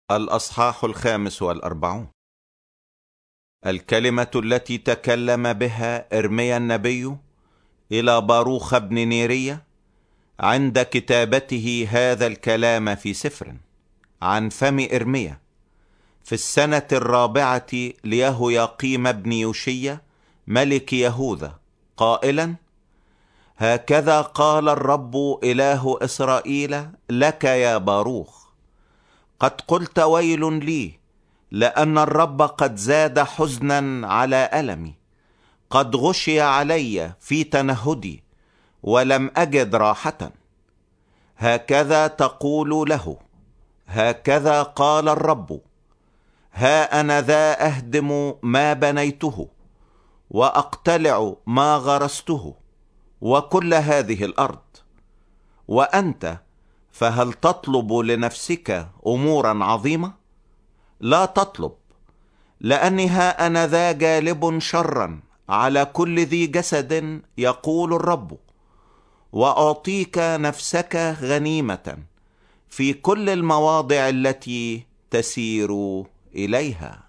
الأصحاح 45. الكلمة التي تكلم بها إرميا النبي إلى باروخ بن نيرية عند كتابته هذا الكلام في سفر عن فم إرميا في السنة 4 ليهوياقيم بن يوشيا ملك يهوذا، قائلا: هكذا قال الرب إله إسرائيل لك يا باروخ: قد قلت ويل لي، لأن الرب قد زاد حزنا على ألمي، قد غشي علي في تنهدي ولم أجد راحة. هكذا تقول له: هكذا قال الرب: ها أنا ذا أهدم ما بنيته وأقتلع ما غرسته وكل هذه الأرض. وأنت فهل تطلب لنفسك أمورا عظيمة؟ لا تطلب، لأني ها أنا ذا جالب شرا على كل ذي جسد، يقول الرب، وأعطيك نفسك غنيمة في كل المواضع التي تسير إليها.